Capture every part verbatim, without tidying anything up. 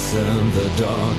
whispers in the dark.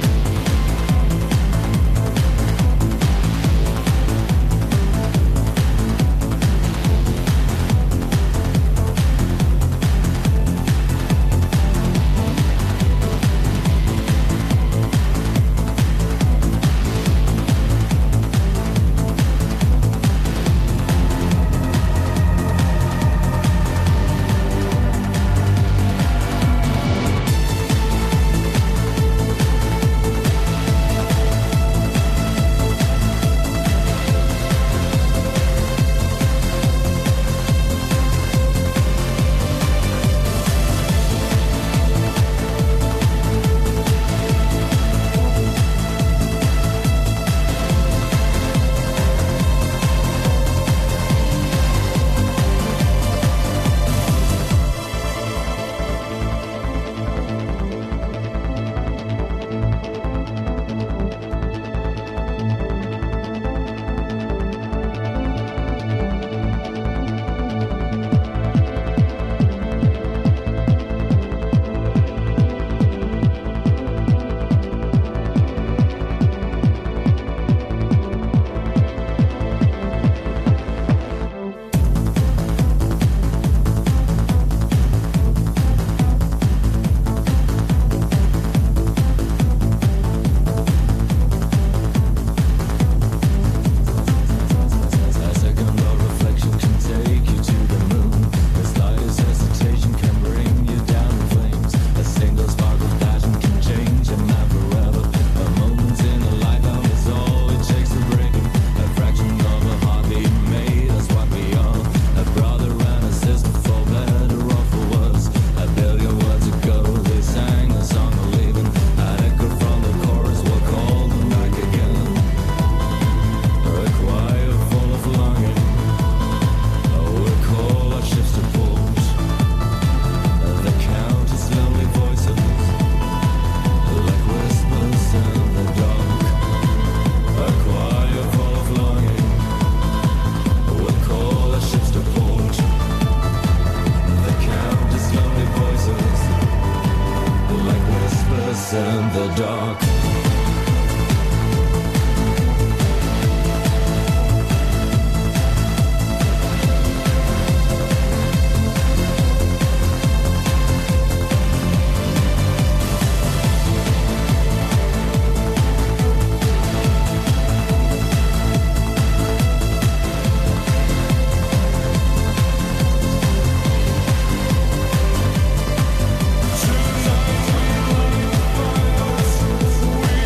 In the dark. Tonight we light the fires.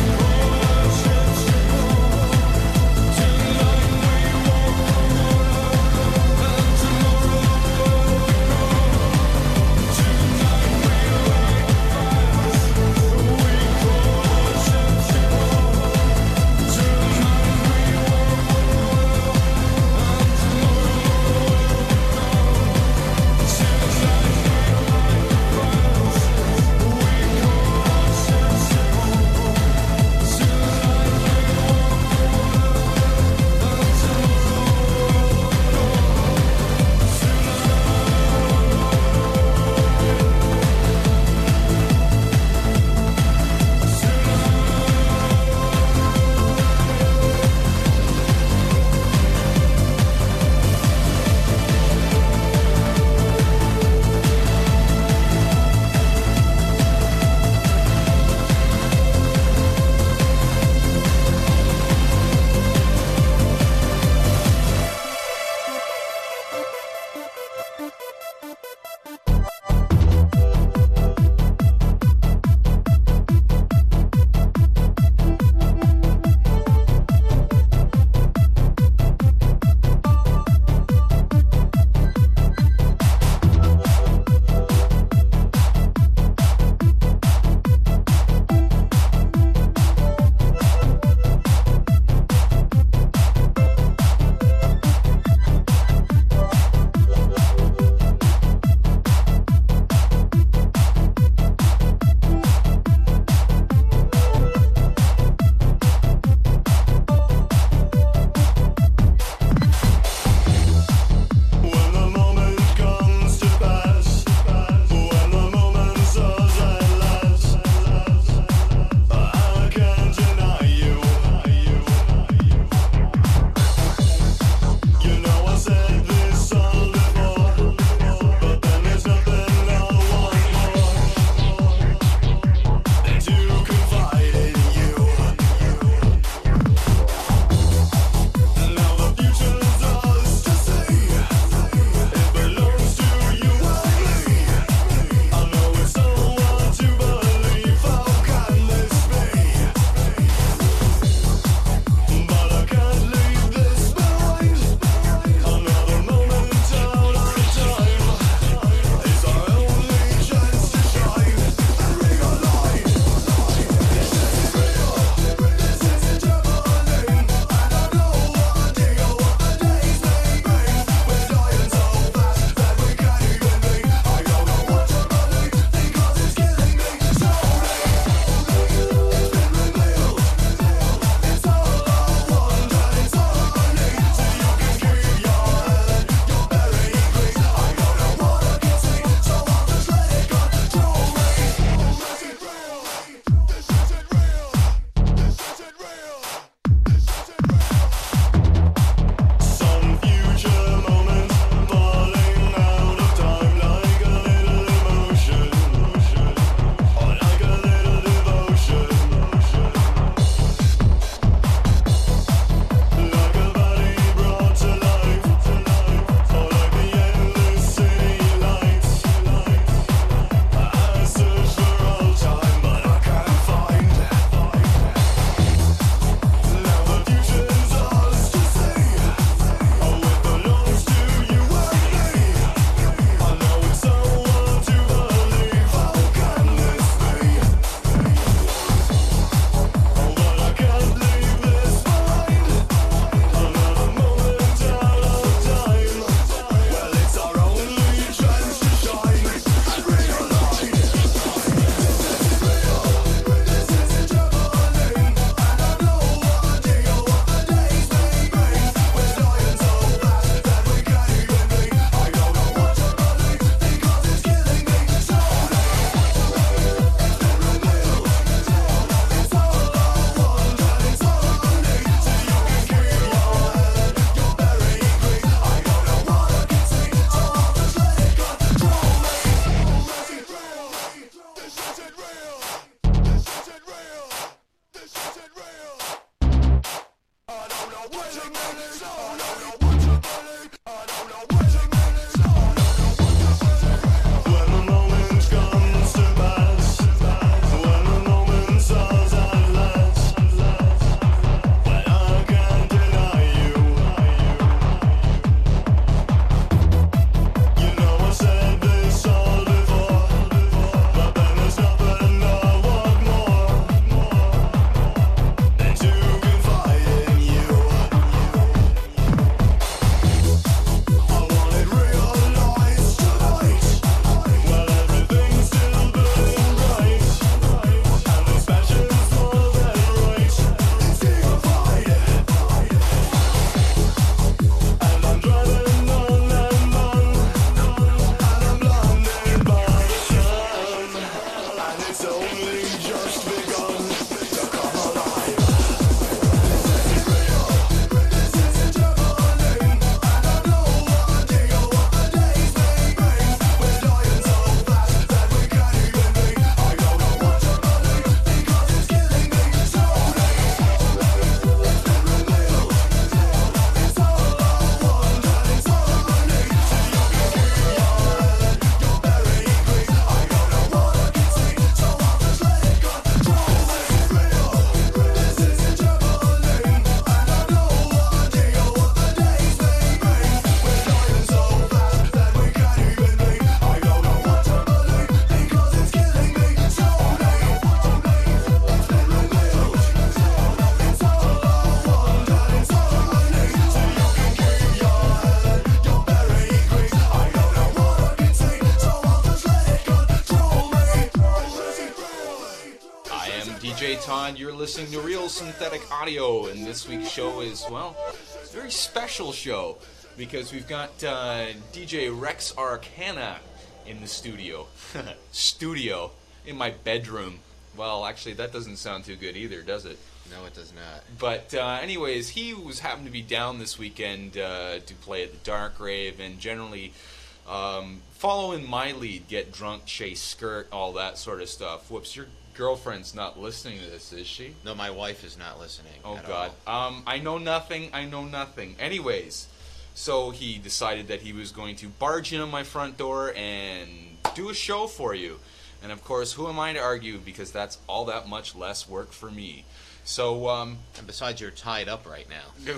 Todd, you're listening to Real Synthetic Audio, and this week's show is, well, a very special show because we've got uh, D J Rex Arcana in the studio. Studio in my bedroom. Well, actually, that doesn't sound too good either, does it? No, it does not. But uh, anyways, he was happened to be down this weekend uh, to play at the Dark Rave, and generally um, follow in my lead, get drunk, chase skirt, all that sort of stuff. Whoops, your girlfriend's not listening to this, is she? No, my wife is not listening. Oh, at God. all. Um, I know nothing, I know nothing. Anyways, so he decided that he was going to barge in on my front door and do a show for you. And, of course, who am I to argue, because that's all that much less work for me. So, um... And besides, you're tied up right now.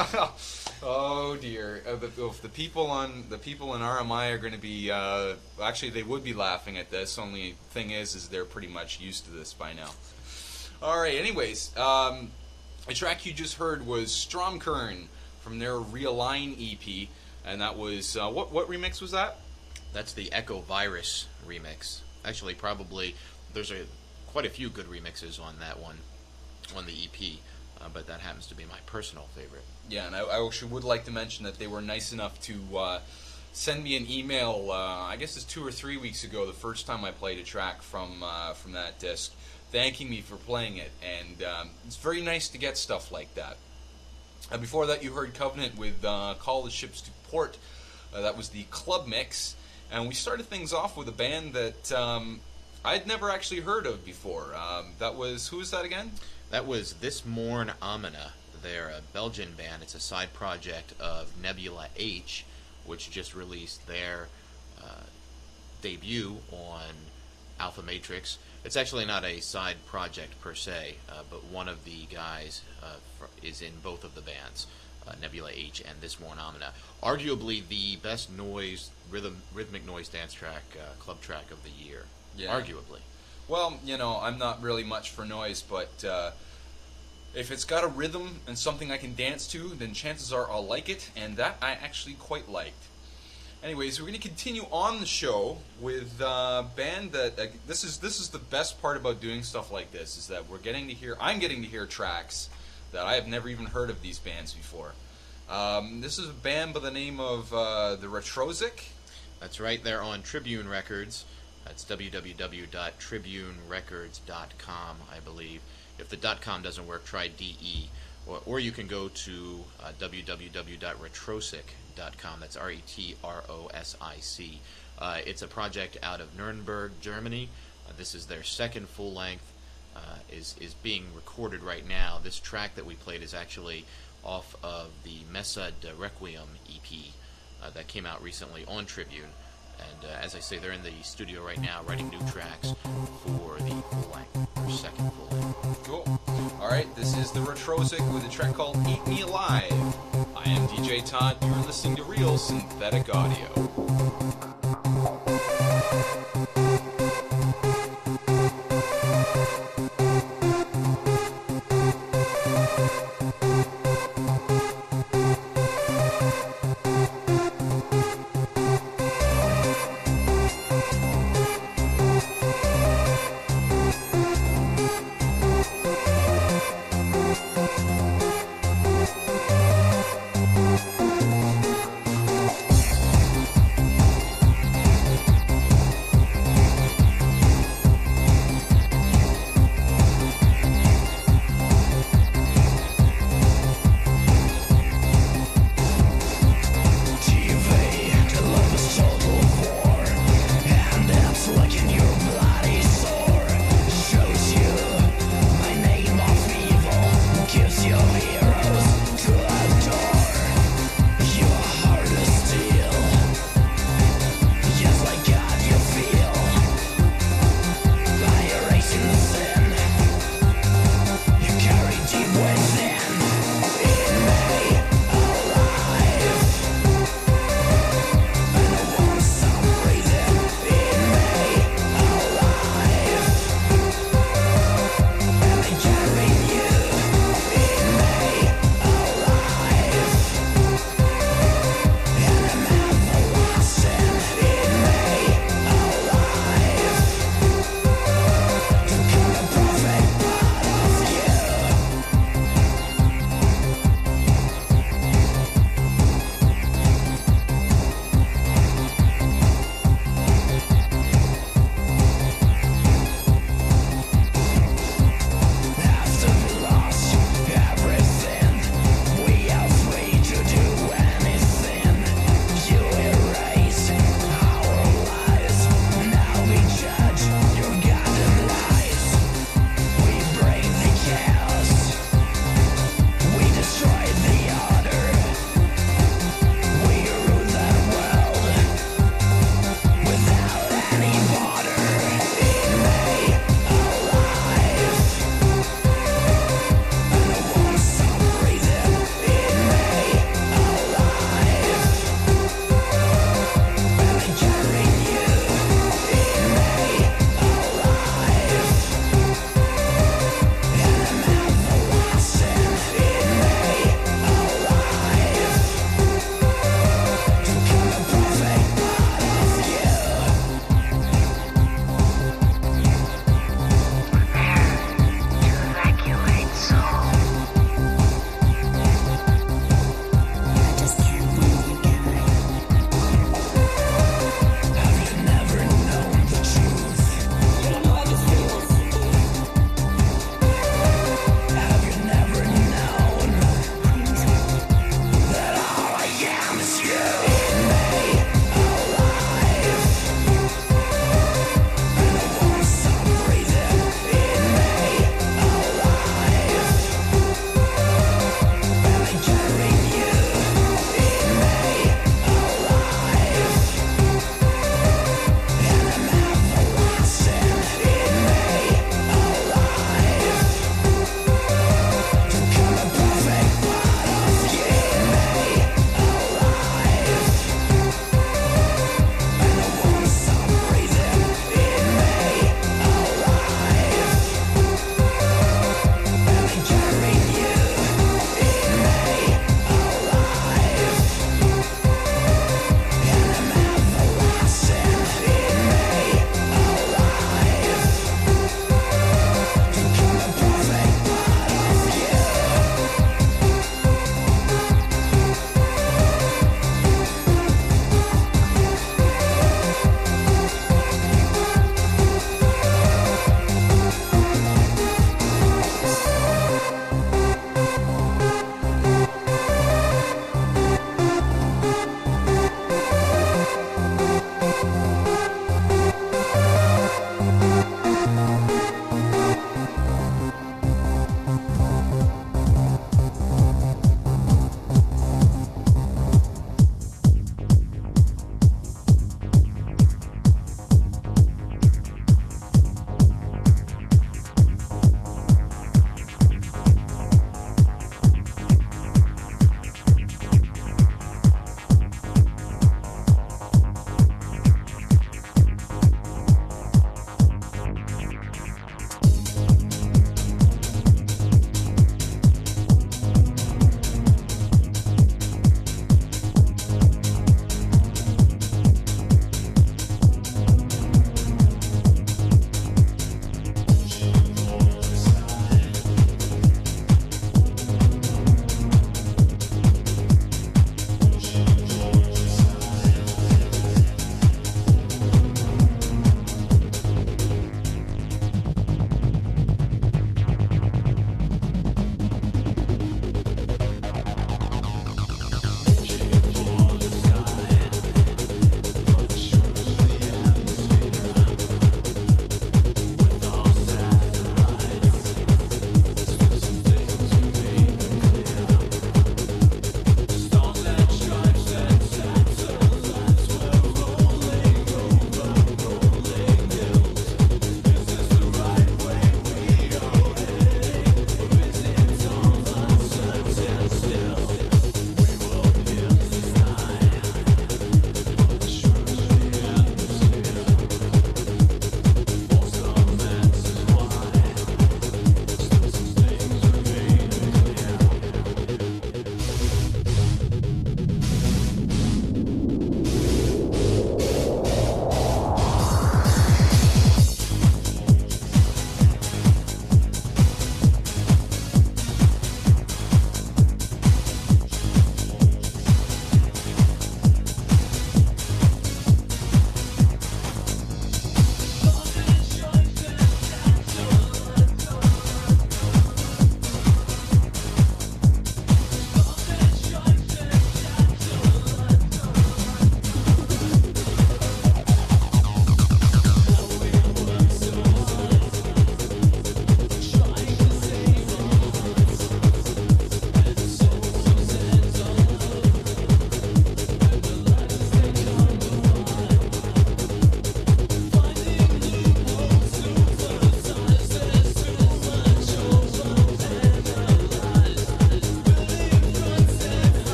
Oh, dear. Uh, the, if the people on the people in R M I are going to be... Uh, actually, they would be laughing at this. Only thing is, is they're pretty much used to this by now. All right, anyways. Um, the track you just heard was Stromkern from their Realign E P. And that was... Uh, what, what remix was that? That's the Echo Virus remix. Actually, probably... There's a quite a few good remixes on that one. On the E P, uh, but that happens to be my personal favorite. Yeah, and I, I actually would like to mention that they were nice enough to uh, send me an email, uh, I guess it's two or three weeks ago, the first time I played a track from uh, from that disc, thanking me for playing it, and um, it's very nice to get stuff like that. Uh, before that, you heard Covenant with uh, Call the Ships to Port. Uh, that was the club mix, and we started things off with a band that um, I'd never actually heard of before. Um, that was, who was that again? That was This Morn Amina. They're a Belgian band. It's a side project of Nebula H, which just released their uh, debut on Alpha Matrix. It's actually not a side project per se, uh, but one of the guys uh, fr- is in both of the bands, uh, Nebula H and This Morn Amina. Arguably the best noise, rhythm, rhythmic noise dance track, uh, club track of the year. Yeah. Arguably. Well, you know, I'm not really much for noise, but uh, if it's got a rhythm and something I can dance to, then chances are I'll like it, and that I actually quite liked. Anyways, we're going to continue on the show with a band that uh, this is this is the best part about doing stuff like this, is that we're getting to hear I'm getting to hear tracks that I have never even heard of these bands before. Um, this is a band by the name of uh, the Retrozic. That's right, they're on Tribune Records. That's w w w dot tribune records dot com, I believe. If the .com doesn't work, try D E. Or, or you can go to uh, w w w dot retrosic dot com. That's R E T R O S I C. Uh, it's a project out of Nuremberg, Germany. Uh, this is their second full length. Uh, is is being recorded right now. This track that we played is actually off of the Messa de Requiem E P uh, that came out recently on Tribune. And uh, as I say, they're in the studio right now writing new tracks for the full length, or second full length. Cool. All right, this is the Retrosic with a track called Eat Me Alive. I am D J Todd. You're listening to Real Synthetic Audio.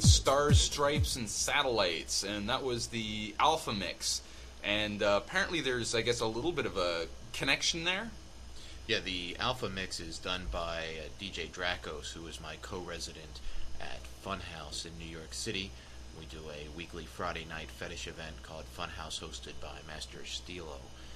Stars, Stripes, and Satellites, and that was the Alpha Mix. And uh, apparently there's, I guess, a little bit of a connection there. Yeah, the Alpha Mix is done by uh, D J Dracos, who is my co-resident at Funhouse in New York City. We do a weekly Friday night fetish event called Funhouse, hosted by Master Stilo.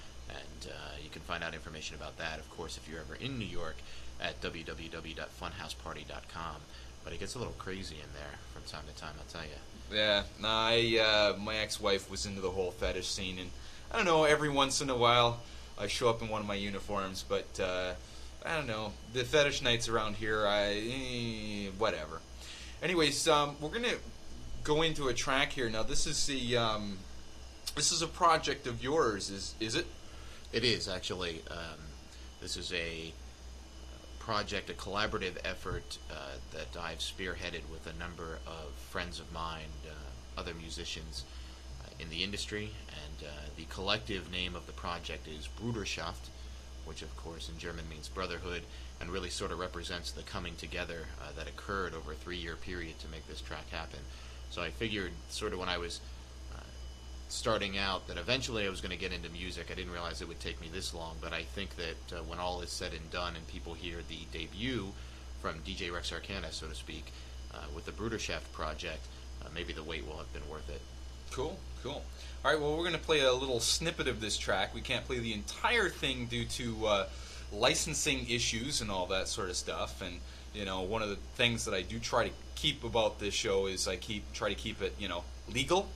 And uh, you can find out information about that, of course, if you're ever in New York, at w w w dot funhouse party dot com. But it gets a little crazy in there from time to time, I'll tell you. Yeah, no, I, uh, my ex-wife was into the whole fetish scene, and I don't know, every once in a while I show up in one of my uniforms, but uh, I don't know, the fetish nights around here, I, eh, whatever. Anyways, um, we're gonna go into a track here. Now, this is the, um, this is a project of yours, is is it? It is, actually. Um, this is a project, a collaborative effort uh, that I've spearheaded with a number of friends of mine, uh, other musicians uh, in the industry, and uh, the collective name of the project is Bruderschaft, which of course in German means brotherhood, and really sort of represents the coming together uh, that occurred over a three-year period to make this track happen. So I figured, sort of when I was uh, starting out, that eventually I was going to get into music. I didn't realize it would take me this long, but I think that uh, when all is said and done and people hear the debut from D J Rex Arcana, so to speak, uh, with the Bruderschaft project, uh, maybe the wait will have been worth it. Cool, cool. All right, well, we're going to play a little snippet of this track. We can't play the entire thing due to uh, licensing issues and all that sort of stuff. And, you know, one of the things that I do try to keep about this show is I keep try to keep it, you know, legal.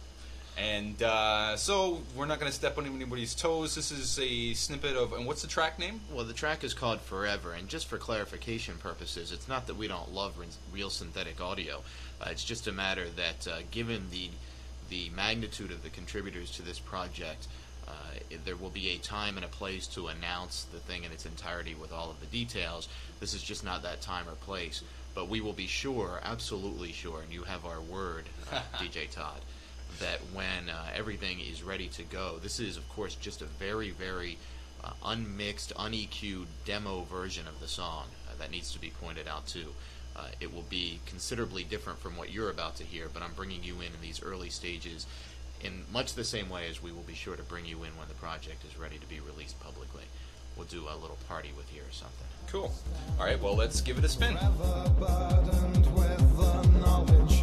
And uh, so we're not going to step on anybody's toes. This is a snippet of, and what's the track name? Well, the track is called Forever, and just for clarification purposes, it's not that we don't love real synthetic audio. Uh, it's just a matter that uh, given the the magnitude of the contributors to this project, uh, there will be a time and a place to announce the thing in its entirety with all of the details. This is just not that time or place. But we will be sure, absolutely sure, and you have our word, uh, D J Todd, that when uh, everything is ready to go, this is, of course, just a very, very uh, unmixed, un-E Q'd demo version of the song. Uh, that needs to be pointed out, too. Uh, it will be considerably different from what you're about to hear, but I'm bringing you in in these early stages in much the same way as we will be sure to bring you in when the project is ready to be released publicly. We'll do a little party with you or something. Cool. All right, well, let's give it a spin. Forever burdened with the knowledge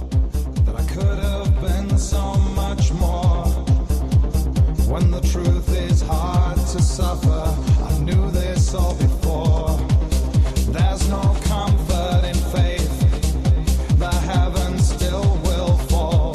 that I could have been so much more. When the truth is hard to suffer, I knew this all before. There's no comfort in faith, the heavens still will fall.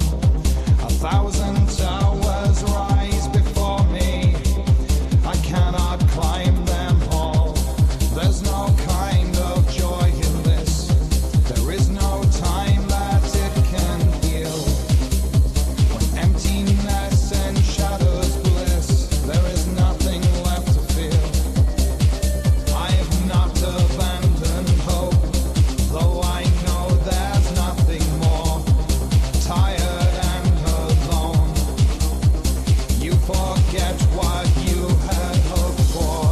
A thousand towers rise before me, I cannot climb them all. There's no kind of joy in this, there is no time that it can heal. When emptiness and shadows bliss, there is nothing left to feel. I have not abandoned hope, though I know there's nothing more. Tired and alone, you forget what you had hoped for.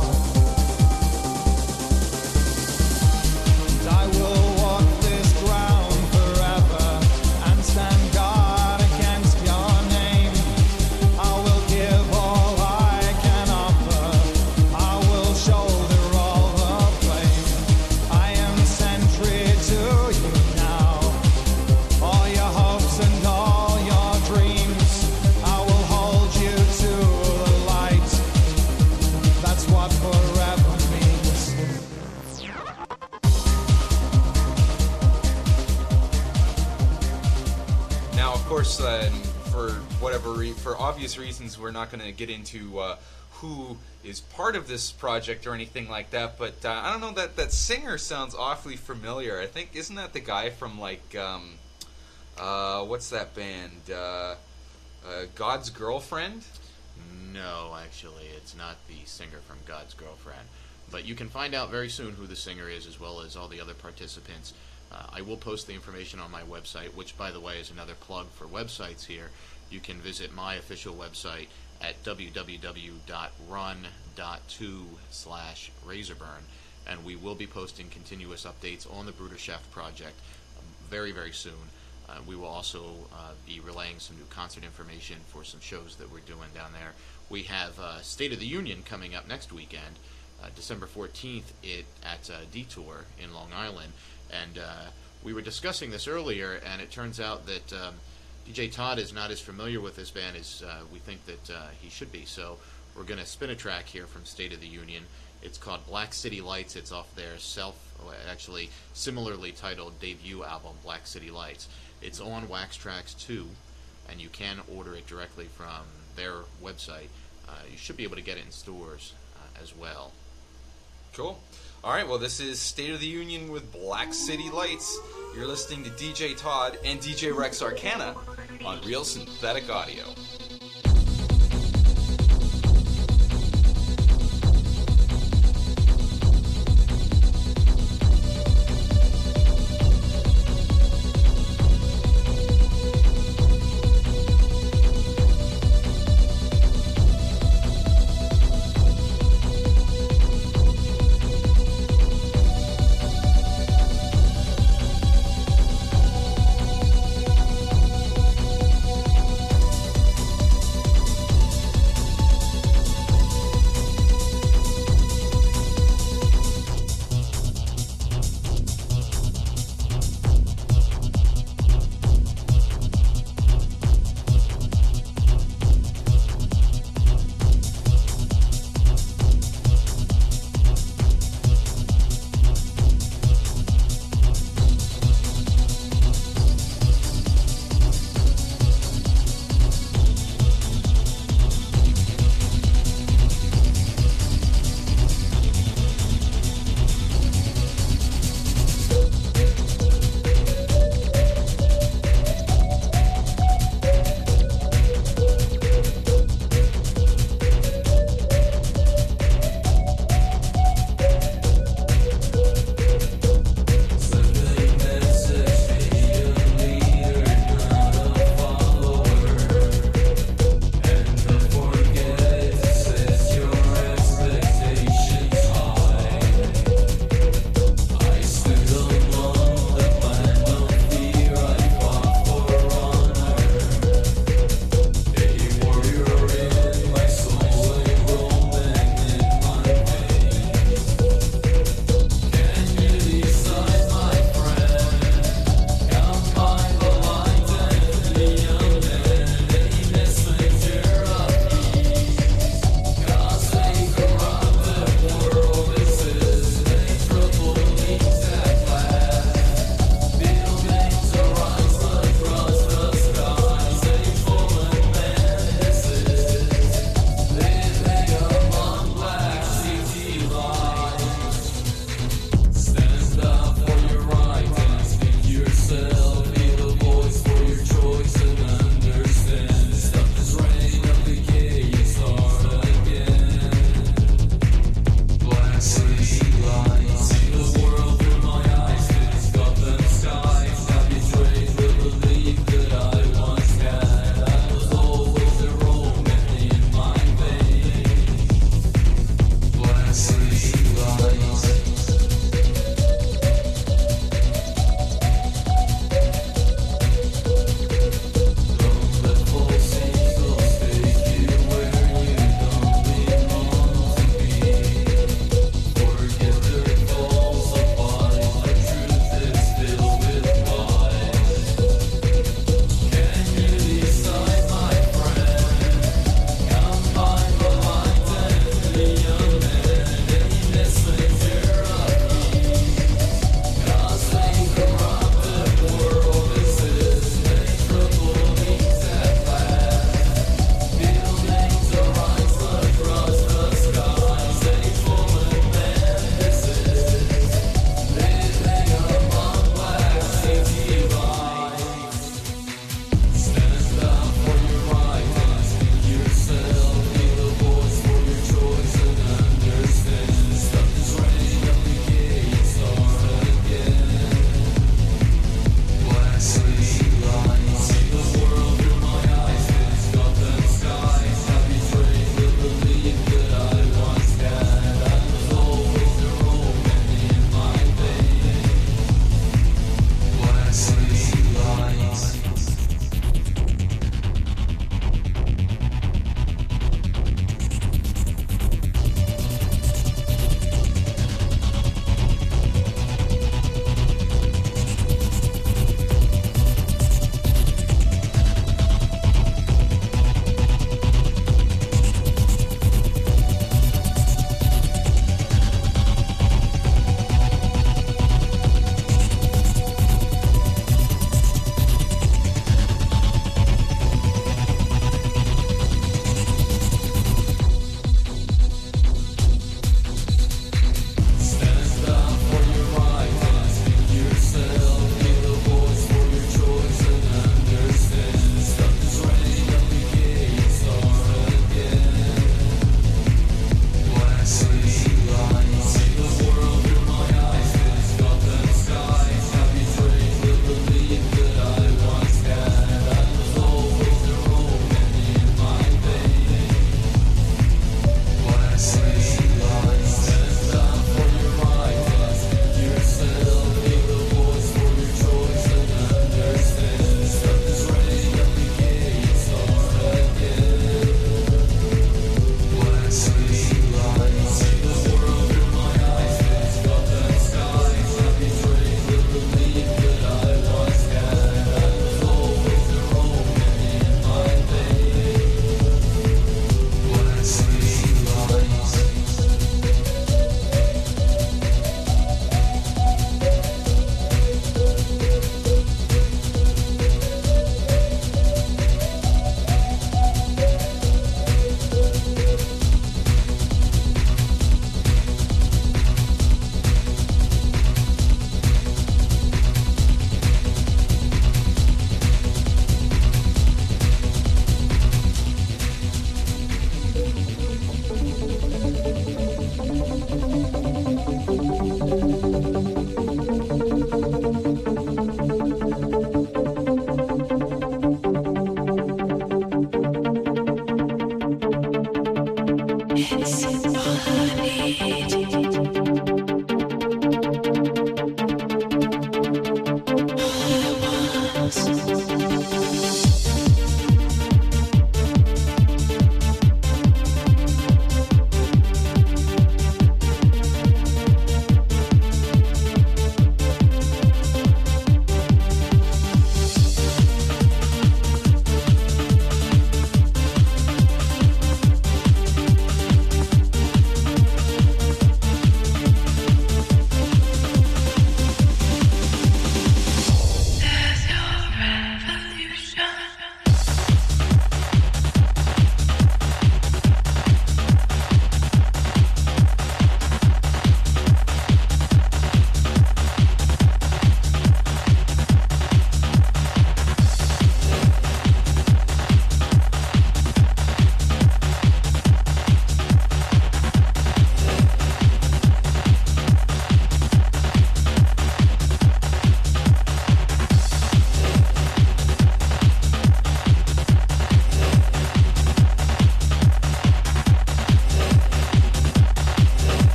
And I will walk this ground forever and stand guard against your name. I will give all I can offer, I will shoulder all the blame. I am sentry to you now, all your hopes and all your dreams, I will hold you to the light. That's what forever means. Now, of course, um, for whatever re- for obvious reasons, we're not going to get into uh, who is part of this project or anything like that. But uh, I don't know, that that singer sounds awfully familiar. I think, isn't that the guy from like um, uh, what's that band? Uh, uh, God's Girlfriend. No, actually, it's not the singer from God's Girlfriend. But you can find out very soon who the singer is, as well as all the other participants. Uh, I will post the information on my website, which, by the way, is another plug for websites here. You can visit my official website at w w w dot run dot to slash razorburn, and we will be posting continuous updates on the Bruderschaft project um, very, very soon. Uh, we will also uh, be relaying some new concert information for some shows that we're doing down there. We have uh, State of the Union coming up next weekend, uh, December fourteenth, it, at uh, Detour in Long Island. And uh, we were discussing this earlier, and it turns out that um, D J Todd is not as familiar with this band as uh, we think that uh, he should be. So we're going to spin a track here from State of the Union. It's called Black City Lights. It's off their self, actually similarly titled debut album, Black City Lights. It's on Wax Trax two, and you can order it directly from their website. Uh, you should be able to get it in stores uh, as well. Cool. All right, well, this is State of the Union with Black City Lights. You're listening to D J Todd and D J Rex Arcana on Real Synthetic Audio.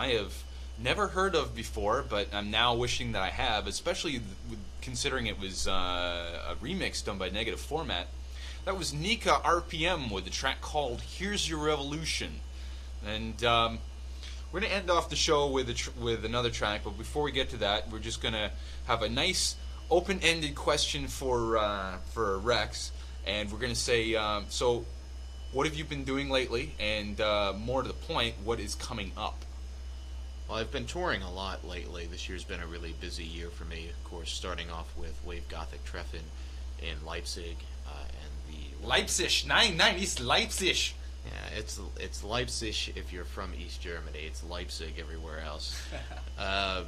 I have never heard of before, but I'm now wishing that I have, especially th- with, considering it was uh, a remix done by Negative Format. That was Nika R P M with a track called Here's Your Revolution. And um, we're going to end off the show with a tr- with another track, but before we get to that, we're just going to have a nice open-ended question for uh, for Rex, and we're going to say, um, so what have you been doing lately, and uh, more to the point, what is coming up? Well, I've been touring a lot lately. This year's been a really busy year for me, of course, starting off with Wave Gothic Treffen in Leipzig, uh, and the... Leipzig, nine nine, it's Leipzig. Yeah, it's it's Leipzig if you're from East Germany. It's Leipzig everywhere else. um,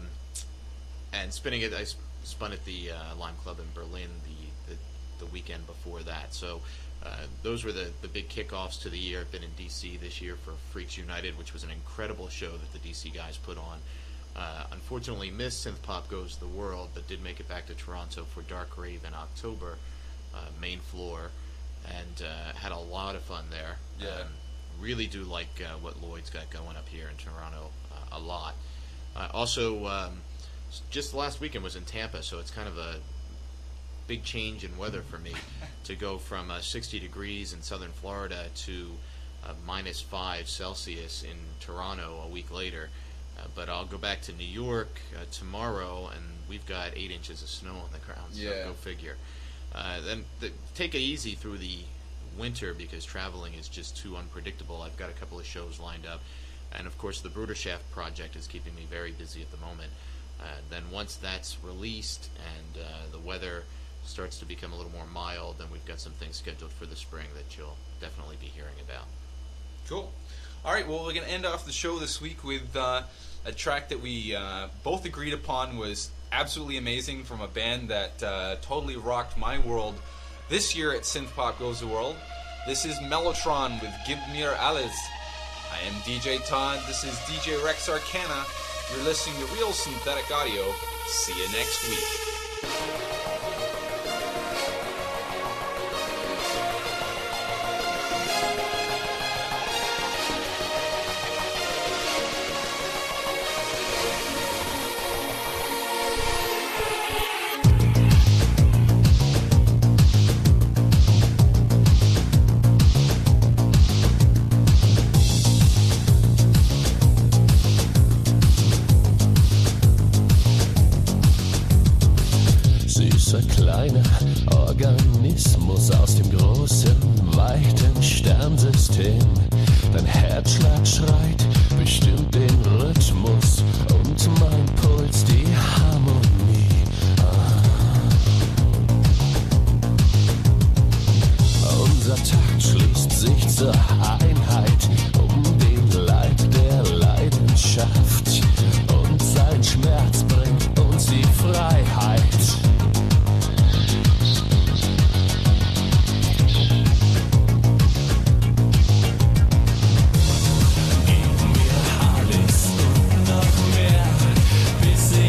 and spinning it, I sp- spun at the uh, Lime Club in Berlin the, the, the weekend before that. So uh, those were the, the big kickoffs to the year. I've been in D C this year for Freaks United, which was an incredible show that the D C guys put on. Uh, unfortunately missed Synth Pop Goes the World, but did make it back to Toronto for Dark Rave in October, uh, main floor, and uh, had a lot of fun there. Yeah. Um, really do like uh, what Lloyd's got going up here in Toronto uh, a lot. Uh, also, um, just last weekend was in Tampa, so it's kind of a big change in weather for me to go from uh, sixty degrees in southern Florida to uh, minus five Celsius in Toronto a week later. Uh, but I'll go back to New York uh, tomorrow, and we've got eight inches of snow on the ground, so Yeah. go figure. Uh, then the, take it easy through the winter because traveling is just too unpredictable. I've got a couple of shows lined up, and of course the Bruderschaft project is keeping me very busy at the moment. Uh, then once that's released and uh, the weather starts to become a little more mild, then we've got some things scheduled for the spring that you'll definitely be hearing about. Cool. All right, well, we're going to end off the show this week with uh, a track that we uh, both agreed upon was absolutely amazing from a band that uh, totally rocked my world this year at Synth Pop Goes the World. This is Mellotron with Gib mir alles. I am D J Todd. This is D J Rex Arcana. You're listening to Real Synthetic Audio. See you next week. Süßer kleiner Organismus aus dem großen, weiten Sternsystem. Dein Herzschlag schreit bestimmt den Rhythmus und mein Puls die Harmonie. Ah. Unser Takt schließt sich zur Einheit um den Leib der Leidenschaft und sein Schmerz bringt uns die Freiheit. Bis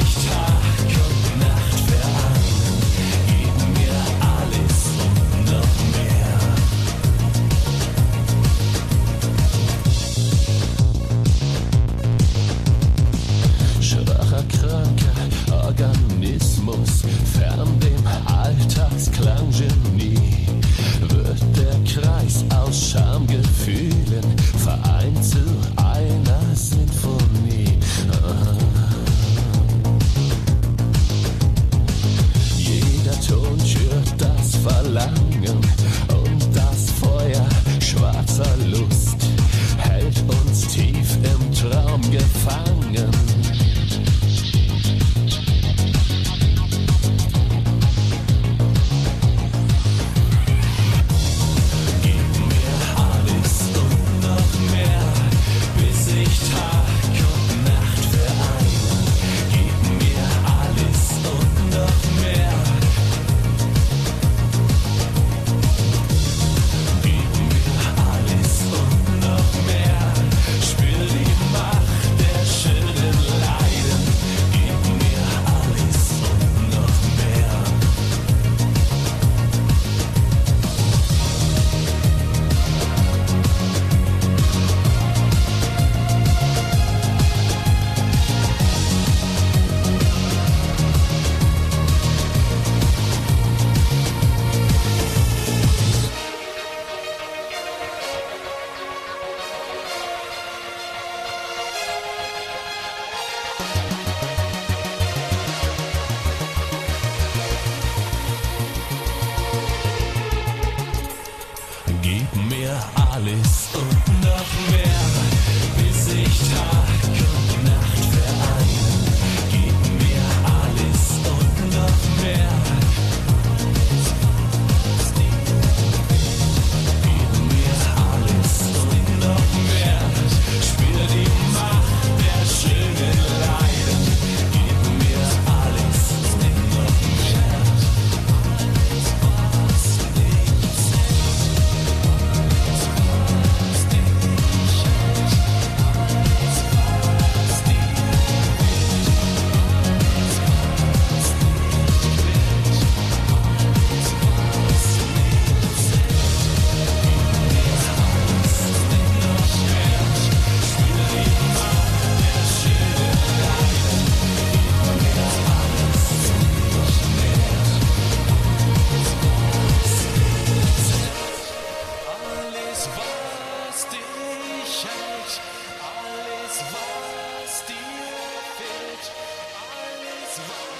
survive.